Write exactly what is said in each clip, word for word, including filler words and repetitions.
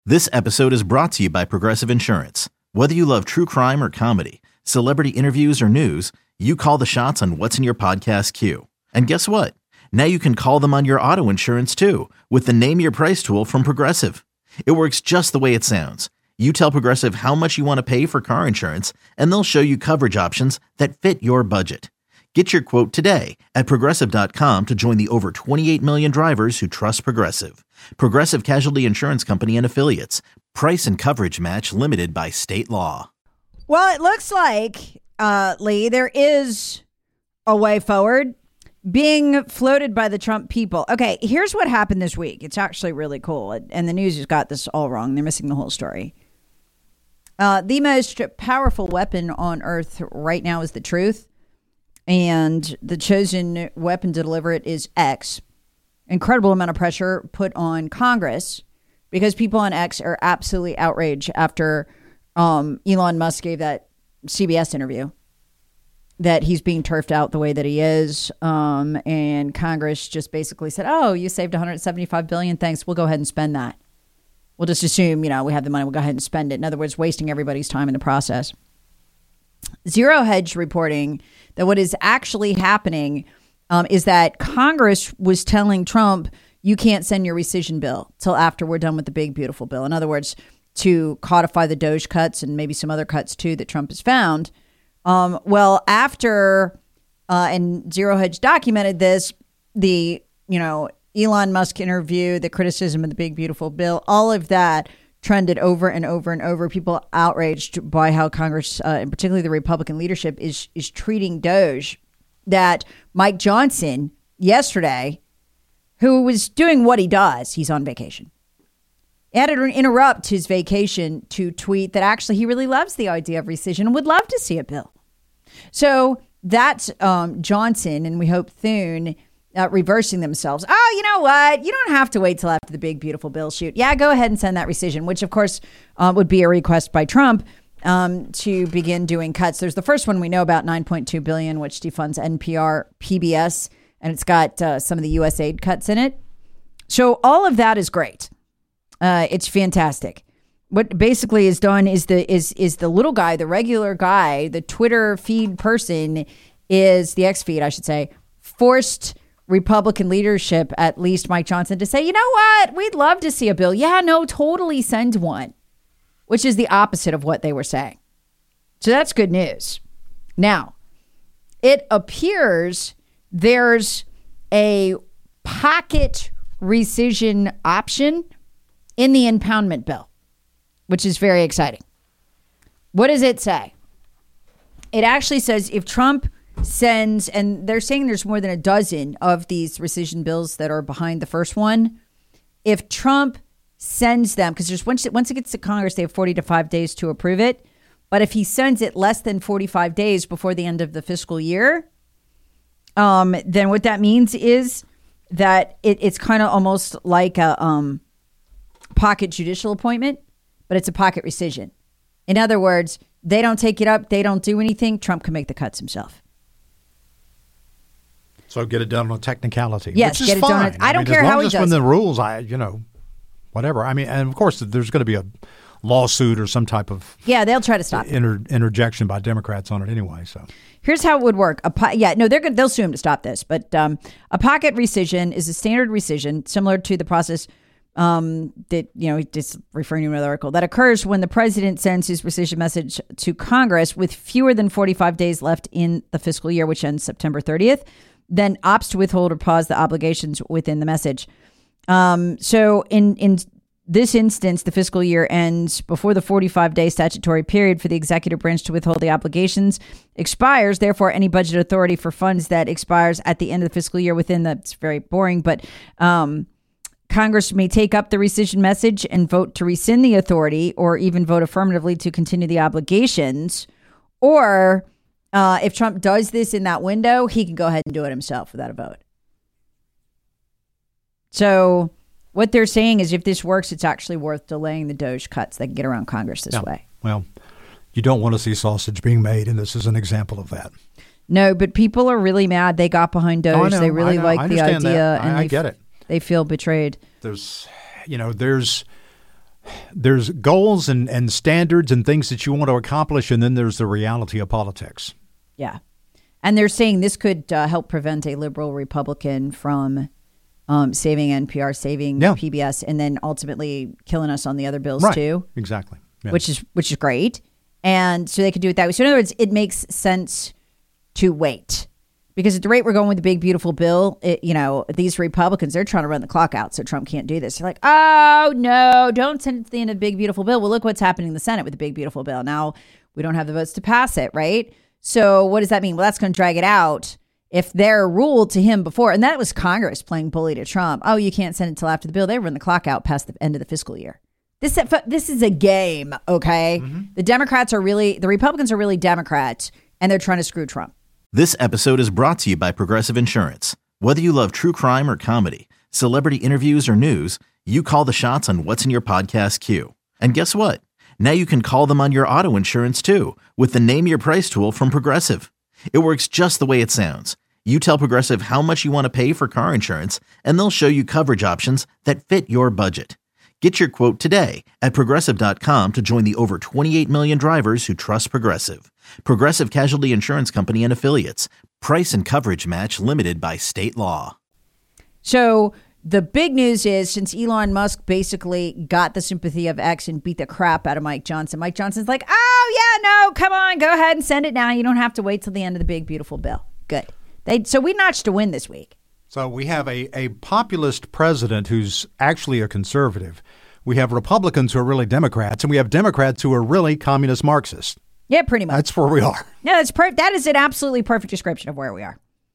This episode is brought to you by Progressive Insurance. Whether you love true crime or comedy, celebrity interviews or news, you call the shots on what's in your podcast queue. And guess what? Now you can call them on your auto insurance too with the Name Your Price tool from Progressive. It works just the way it sounds. You tell Progressive how much you want to pay for car insurance, and they'll show you coverage options that fit your budget. Get your quote today at Progressive dot com to join the over twenty-eight million drivers who trust Progressive. Progressive Casualty Insurance Company and Affiliates. Price and coverage match limited by state law. Well, it looks like, uh, Lee, there is a way forward being floated by the Trump people. Okay, here's what happened this week. It's actually really cool. And the news has got this all wrong. They're missing the whole story. Uh, the most powerful weapon on earth right now is the truth. And the chosen weapon to deliver it is X. Incredible amount of pressure put on Congress because people on X are absolutely outraged after um, Elon Musk gave that C B S interview that he's being turfed out the way that he is. Um, and Congress just basically said, oh, you saved one hundred seventy-five billion dollars. Thanks. We'll go ahead and spend that. We'll just assume, you know, we have the money. We'll go ahead and spend it. In other words, wasting everybody's time in the process. Zero Hedge reporting that what is actually happening um, is that Congress was telling Trump, you can't send your rescission bill till after we're done with the big, beautiful bill. In other words, to codify the Doge cuts and maybe some other cuts, too, that Trump has found. Um, well, after uh, and Zero Hedge documented this, the, you know, Elon Musk interview, the criticism of the big, beautiful bill, all of that trended over and over and over. People outraged by how Congress, uh, and particularly the Republican leadership, is is treating Doge. That Mike Johnson yesterday, who was doing what he does, he's on vacation, had to interrupt his vacation to tweet that actually he really loves the idea of rescission and would love to see a bill. So that's um, Johnson, and we hope Thune Uh, reversing themselves. Oh, you know what? You don't have to wait till after the big, beautiful bill shoot. Yeah, go ahead and send that rescission, which, of course, uh, would be a request by Trump um, to begin doing cuts. There's the first one we know about, nine point two billion dollars, which defunds N P R, P B S, and it's got uh, some of the U S aid cuts in it. So all of that is great. Uh, it's fantastic. What basically is done is the is is the little guy, the regular guy, the Twitter feed person is the X feed, I should say, forced Republican leadership, at least Mike Johnson, to say, you know what, we'd love to see a bill. Yeah, no, totally send one, which is the opposite of what they were saying. So that's good news. Now, it appears there's a pocket rescission option in the impoundment bill, which is very exciting. What does it say? It actually says if Trump sends, and they're saying there's more than a dozen of these rescission bills that are behind the first one. If Trump sends them, because there's once it, once it gets to Congress, they have forty to five days to approve it. But if he sends it less than forty-five days before the end of the fiscal year, um, then what that means is that it, it's kind of almost like a um, pocket judicial appointment, but it's a pocket rescission. In other words, they don't take it up, they don't do anything. Trump can make the cuts himself. So get it done on a technicality. Yes, which is get it fine. done. I don't mean, care as long how as he it's does when it. the rules, I you know, whatever. I mean, and of course, there's going to be a lawsuit or some type of yeah, they'll try to stop inter- interjection by Democrats on it anyway. So here's how it would work. A po- yeah, no, they're good. They'll sue him to stop this. But um, a pocket rescission is a standard rescission similar to the process um, that, you know, just referring to another article, that occurs when the president sends his rescission message to Congress with fewer than forty-five days left in the fiscal year, which ends September thirtieth. Then opts to withhold or pause the obligations within the message. Um, so in, in this instance, the fiscal year ends before the forty-five day statutory period for the executive branch to withhold the obligations expires. Therefore, any budget authority for funds that expires at the end of the fiscal year within the, it's very boring, but um, Congress may take up the rescission message and vote to rescind the authority or even vote affirmatively to continue the obligations. Or Uh, if Trump does this in that window, he can go ahead and do it himself without a vote. So what they're saying is if this works, it's actually worth delaying the Doge cuts. They can get around Congress this yeah. way. Well, you don't want to see sausage being made, and this is an example of that. No, but people are really mad. They got behind Doge. Oh, I know, they really I know. like I the idea. that. And I, I they, get it. They feel betrayed. There's, you know, there's there's goals and, and standards and things that you want to accomplish, and then there's the reality of politics. Yeah. And they're saying this could uh, help prevent a liberal Republican from um, saving N P R, saving yeah. P B S, and then ultimately killing us on the other bills right. too. Exactly. Yeah. Which is which is great. And so they could do it that way. So in other words, it makes sense to wait. Because at the rate we're going with the big, beautiful bill, it, you know, these Republicans, they're trying to run the clock out so Trump can't do this. They're like, oh, no, don't send it to the end of the big, beautiful bill. Well, look what's happening in the Senate with the big, beautiful bill. Now, we don't have the votes to pass it, right? So what does that mean? Well, that's going to drag it out. If they're ruled to him before, and that was Congress playing bully to Trump. Oh, you can't send it until after the bill. They run the clock out past the end of the fiscal year. This, this is a game, okay? Mm-hmm. The Democrats are really, the Republicans are really Democrats, and they're trying to screw Trump. This episode is brought to you by Progressive Insurance. Whether you love true crime or comedy, celebrity interviews or news, you call the shots on what's in your podcast queue. And guess what? Now you can call them on your auto insurance too with the Name Your Price tool from Progressive. It works just the way it sounds. You tell Progressive how much you want to pay for car insurance, and they'll show you coverage options that fit your budget. Get your quote today at Progressive dot com to join the over twenty-eight million drivers who trust Progressive. Progressive Casualty Insurance Company and Affiliates. Price and coverage match limited by state law. So the big news is, since Elon Musk basically got the sympathy of X and beat the crap out of Mike Johnson, Mike Johnson's like, oh, yeah, no, come on, go ahead and send it now. You don't have to wait till the end of the big, beautiful bill. Good. They So we notched a win this week. So we have a, a populist president who's actually a conservative. We have Republicans who are really Democrats, and we have Democrats who are really communist Marxists. Yeah, pretty much. That's where we are. Yeah, that's per- that is an absolutely perfect description of where we are.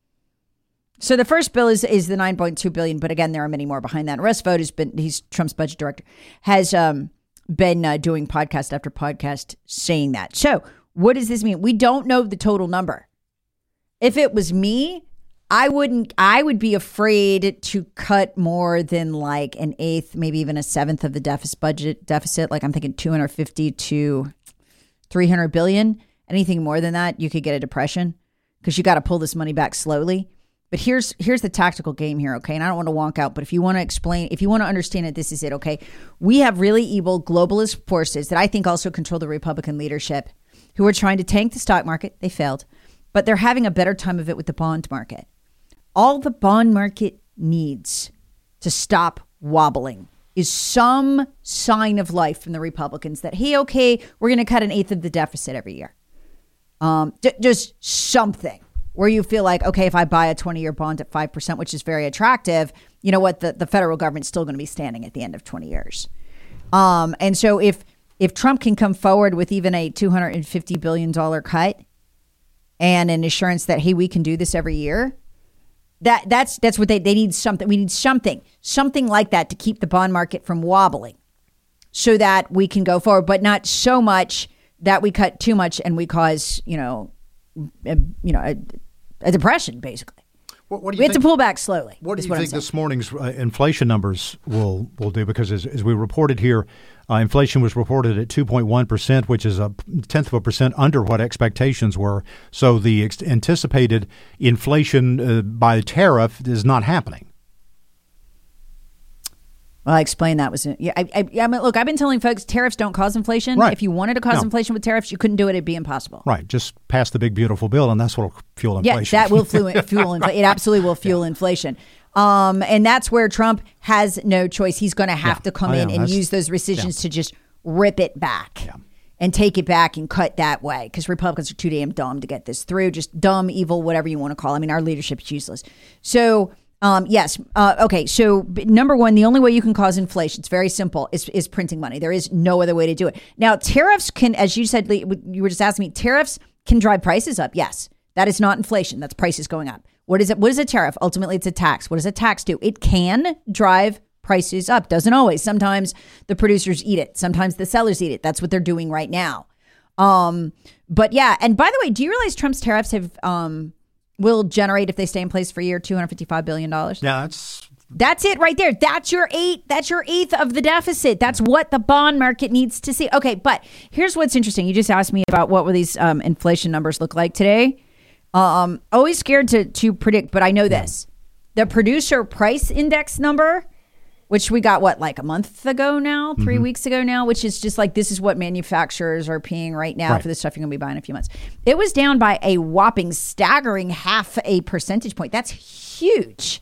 So the first bill is is the nine point two billion dollars, but again, there are many more behind that. Russ Vought has been, he's Trump's budget director, has um, been uh, doing podcast after podcast saying that. So what does this mean? We don't know the total number. If it was me, I wouldn't, I would be afraid to cut more than like an eighth, maybe even a seventh of the deficit budget deficit. Like I'm thinking two hundred fifty to three hundred billion. Anything more than that, you could get a depression because you got to pull this money back slowly. But here's, here's the tactical game here. Okay. And I don't want to wonk out, but if you want to explain, if you want to understand it, this is it. Okay. We have really evil globalist forces that I think also control the Republican leadership who are trying to tank the stock market. They failed, but they're having a better time of it with the bond market. All the bond market needs to stop wobbling is some sign of life from the Republicans that, hey, okay, we're going to cut an eighth of the deficit every year. Um, d- just something where you feel like, okay, if I buy a twenty-year bond at five percent, which is very attractive, you know what? The, the federal government's still going to be standing at the end of twenty years. Um, and so if if Trump can come forward with even a two hundred fifty billion dollars cut and an assurance that, hey, we can do this every year, That that's that's what they, they need something. We need something, something like that to keep the bond market from wobbling so that we can go forward, but not so much that we cut too much and we cause, you know, a, you know, a, a depression, basically. What, what do you we think, have to pull back slowly. What do you what think this morning's uh, inflation numbers will, will do? Because as, as we reported here, uh, inflation was reported at two point one percent, which is a tenth of a percent under what expectations were. So the ex- anticipated inflation uh, by tariff is not happening. Well, I explained that was yeah. I, I, I mean, look, I've been telling folks tariffs don't cause inflation. Right. If you wanted to cause No. inflation with tariffs, you couldn't do it. It'd be impossible. Right. Just pass the big, beautiful bill, and that's what will fuel inflation. Yeah, that will fuel, fuel inflation. It absolutely will fuel yeah. inflation. Um, and that's where Trump has no choice. He's going to have yeah. to come oh, in yeah, and use those rescissions yeah. to just rip it back yeah. and take it back and cut that way. Because Republicans are too damn dumb to get this through. Just dumb, evil, whatever you want to call it. I mean, our leadership is useless. So... Um, yes. Uh, okay. So number one, the only way you can cause inflation, it's very simple, is, is printing money. There is no other way to do it. Now, tariffs can, as you said, you were just asking me, tariffs can drive prices up. Yes. That is not inflation. That's prices going up. What is it? What is a tariff? Ultimately, it's a tax. What does a tax do? It can drive prices up. Doesn't always. Sometimes the producers eat it. Sometimes the sellers eat it. That's what they're doing right now. Um, but yeah. And by the way, do you realize Trump's tariffs have, um, will generate, if they stay in place for a year, two hundred fifty-five billion dollars. Yeah, that's... That's it right there. That's your eight. That's your eighth of the deficit. That's what the bond market needs to see. Okay, but here's what's interesting. You just asked me about what will these um, inflation numbers look like today. Um, always scared to, to predict, but I know this. The producer price index number which we got, what, like a month ago now, three Mm-hmm. weeks ago now, which is just like, this is what manufacturers are paying right now Right. for the stuff you're going to be buying in a few months. It was down by a whopping, staggering half a percentage point. That's huge.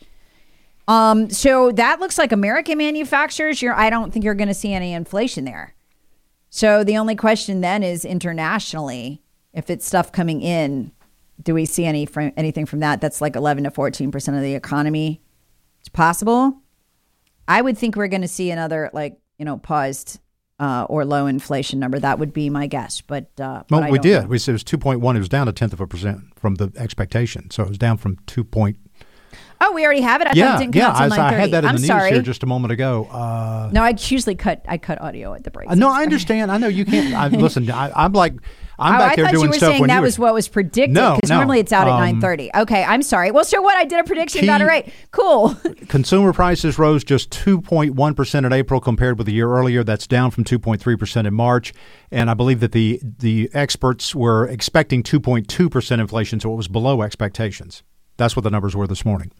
Um, so that looks like American manufacturers, you're, I don't think you're going to see any inflation there. So the only question then is internationally, if it's stuff coming in, do we see any from anything from that? That's like eleven to fourteen percent of the economy. It's possible. I would think we're going to see another, like, you know, paused uh, or low inflation number. That would be my guess. But, uh, but Well, I we don't did. know. We said it was two point one. It was down a tenth of a percent from the expectation. So it was down from two point. Oh, we already have it. I Yeah, thought it didn't yeah. come out till I, I nine thirty. had that in I'm the news sorry. here just a moment ago. Uh, No, I usually cut. I cut audio at the break. Uh, no, I understand. I know you can't. I, listen, I, I'm like, I'm oh, back I there thought doing you were stuff saying when that you was what was predicted. No, because no. normally it's out at Um, nine thirty. Okay, I'm sorry. Well, so what? I did a prediction Key- about it. Right? Cool. Consumer prices rose just two point one percent in April compared with a year earlier. That's down from two point three percent in March. And I believe that the the experts were expecting two point two percent inflation, so it was below expectations. That's what the numbers were this morning.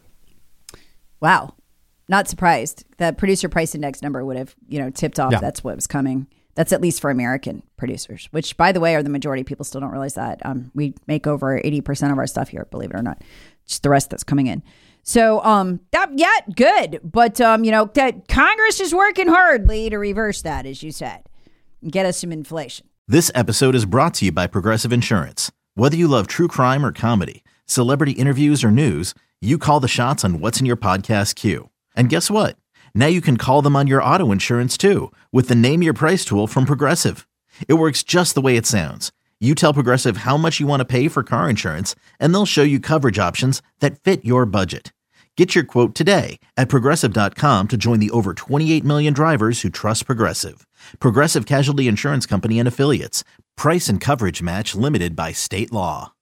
Wow. Not surprised. The producer price index number would have, you know, tipped off Yeah. that's what was coming. That's at least for American producers, which, by the way, are the majority. People still don't realize that. Um, we make over eighty percent of our stuff here, believe it or not. Just the rest that's coming in. So, um, that, yeah, good. But, um, you know, that Congress is working hard, Lee, to reverse that, as you said, and get us some inflation. This episode is brought to you by Progressive Insurance. Whether you love true crime or comedy, celebrity interviews or news, you call the shots on what's in your podcast queue. And guess what? Now you can call them on your auto insurance too with the Name Your Price tool from Progressive. It works just the way it sounds. You tell Progressive how much you want to pay for car insurance, and they'll show you coverage options that fit your budget. Get your quote today at Progressive dot com to join the over twenty-eight million drivers who trust Progressive. Progressive Casualty Insurance Company and Affiliates. Price and coverage match limited by state law.